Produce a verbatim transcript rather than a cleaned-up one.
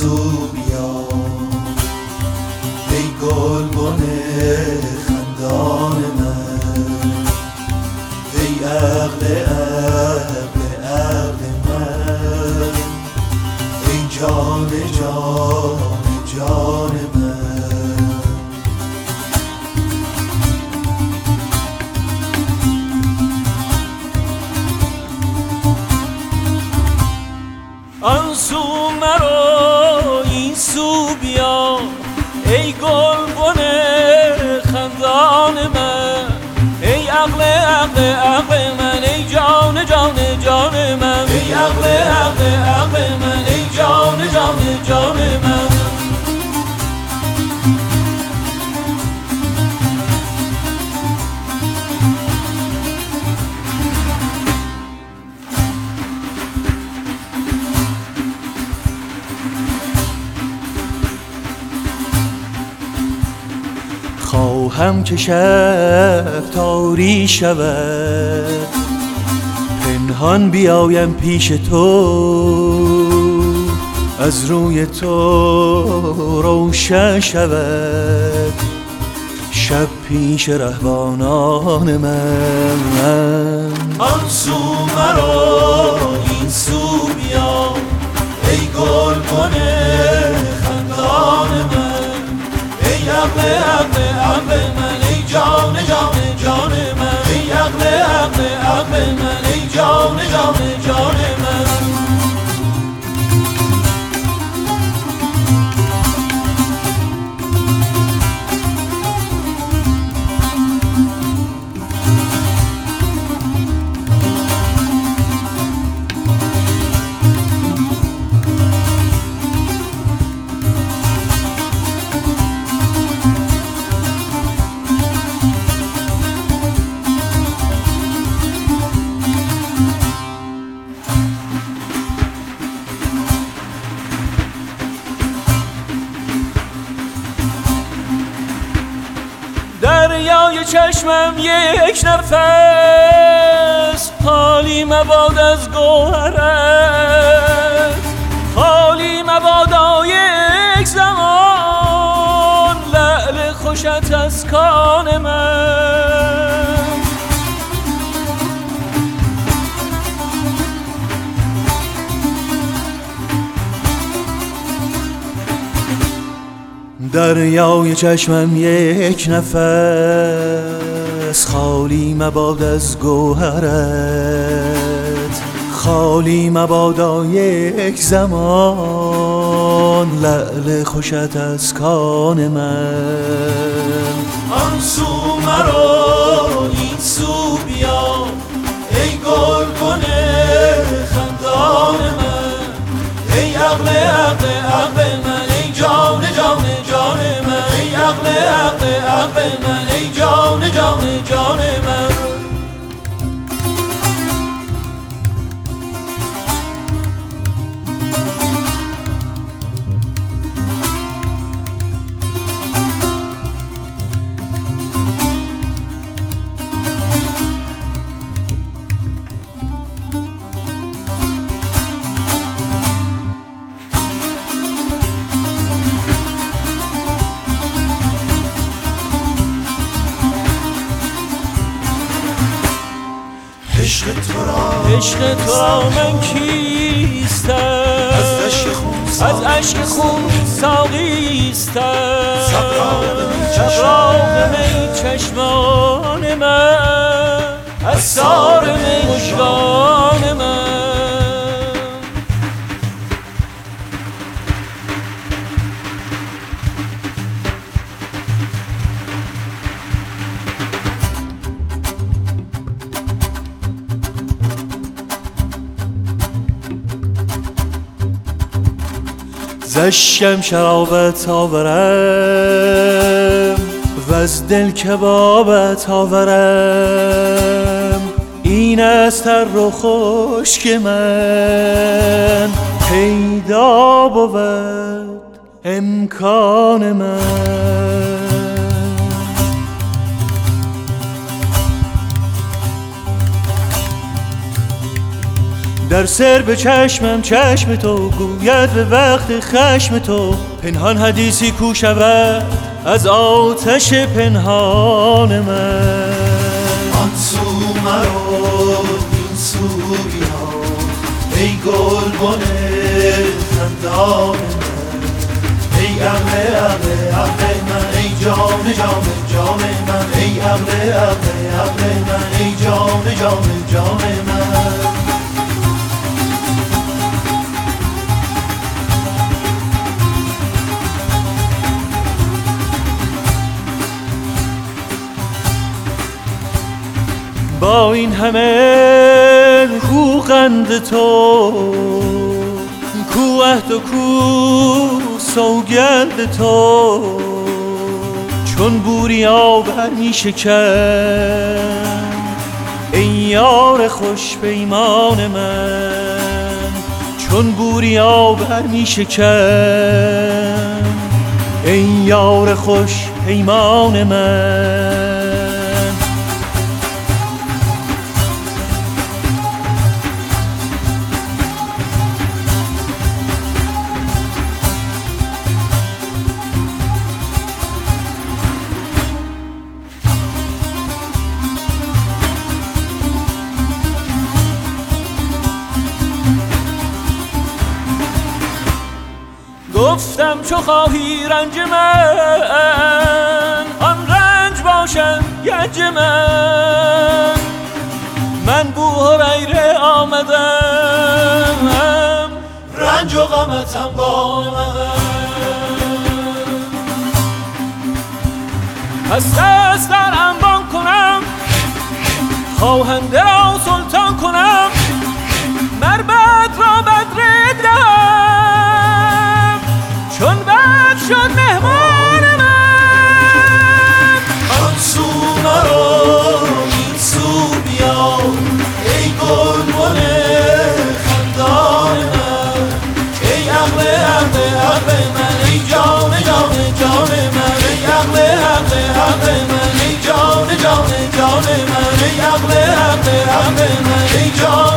سو بیا ای گلبن خندان من، ای عقل عقل عقل من، ای جان جان جان من. آن سو مرو این سو بیا ای گلبن خندان من، ای عقل عقل عقل من، ای جان جان جان من، ای عقل عقل عقل من، ای جان جان جان من. خواهم که شب تاری شود، پنهان بیایم پیش تو، از روی تو روشن شود شب پیش رهبانان من. آن سو مرو این سو بیا ای گلبن خندان من، ای عقل عقل عقل من، ای جان جان جان من، ای عقل عقل عقل من، ای جان جان جان من. دریای چشمم یک نفس، خالی مباد از گوهرت، خالی مبادا یک زمان لعل خوشت از کان من. دریای چشمم یک نفس، خالی مباد از گوهرت، خالی مبادا یک زمان لعل خوشت از کان من. آن سو مرو این سو بیا ای گلبن خندان من، ای عقل عقل عقل من، ای جان جان جان من، ای عقل عقل عقل من، ای جان جان جان من. عشق تو را عشق تو را من کیستم، از اشک خون از اشک خون ساقیستم، سغراق می چشمان من، اسرار مژگان من. زشکم شرابت آورم و از دل کبابت آورم، این است تر و خشک من، پیدا بود امکان من. در هر سر به چشمم چشم تو گوید به وقت خشم تو، پنهان حدیثی کو شود از آتش پنهان من. آن سو مرو این سو بیا ای گلبن خندان من، ای عقل عقل عقل من، ای جان جان جان من، ای عقل عقل عقل من، ای جان جان جان من. با این همه کو قند تو، کو عهد و کو سوگند تو، چون بوریا بر می شکن ای یار خوش پیمان من، چون بوریا بر می شکن ای یار خوش پیمان من. گفتم چو خواهی رنج من آن رنج باشد گنج من، من بو هریره آمدم رنج و غمتم با من، پس دست در انبان کنم خواهنده را سلطان کنم، مربد را بدره دهم چون بد شد مهمان من. آن سو مرو این سو بیا ای گلبن خندان من، ای عقل عقل عقل من، ای جان جان جان من، ای عقل عقل عقل من، ای جان جان جان من، ای عقل عقل عقل من، ای جان